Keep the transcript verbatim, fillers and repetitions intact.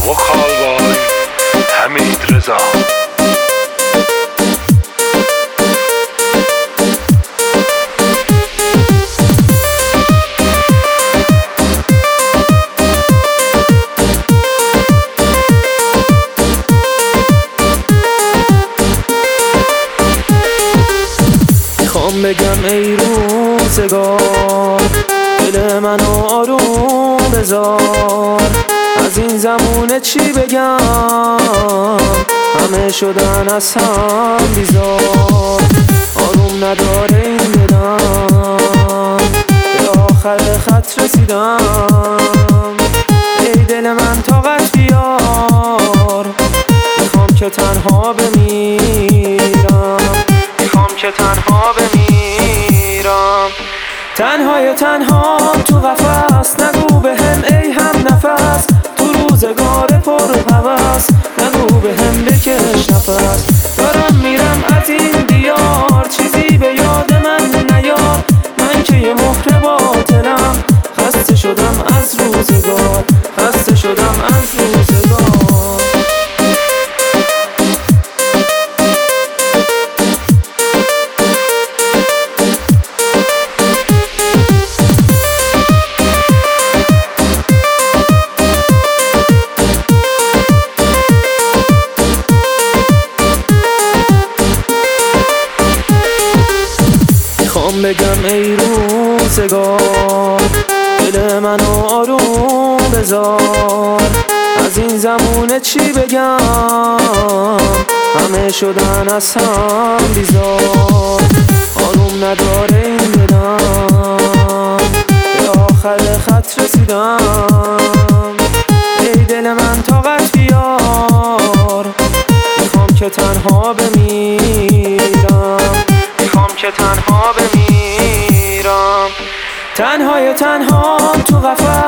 وکال بای حمید رضا. میخوام بگم ای روزگار دل منو آروم بذار، از این زمونه چی بگم همه شدن از هم بیزار. آروم نداره این دلم به آخر خط رسیدم، ای دل من طاقت بیار، میخوام که تنها بمیرم، میخوام که تنها بمیرم. تنهای تنها تو قفس، نگو به هم ای هم نفس، تو روزگار پر هوس نگو به هم بکش نفس. دارم میرم از این دیار، چیزی به یاد من نیار، من که یه مهر باطنم، خسته شدم از روزگار، خسته شدم از روزگار. میخوام بگم ای روزگار دل منو آروم بذار، از این زمونه چی بگم همه شدن از هم بیزار. آروم نداره این دلم به آخر خط رسیدم، ای دل من طاقت بیار، میخوام که تنها بمیرم، میخوام که تنها بمیرم. تنهای تنها تو قفس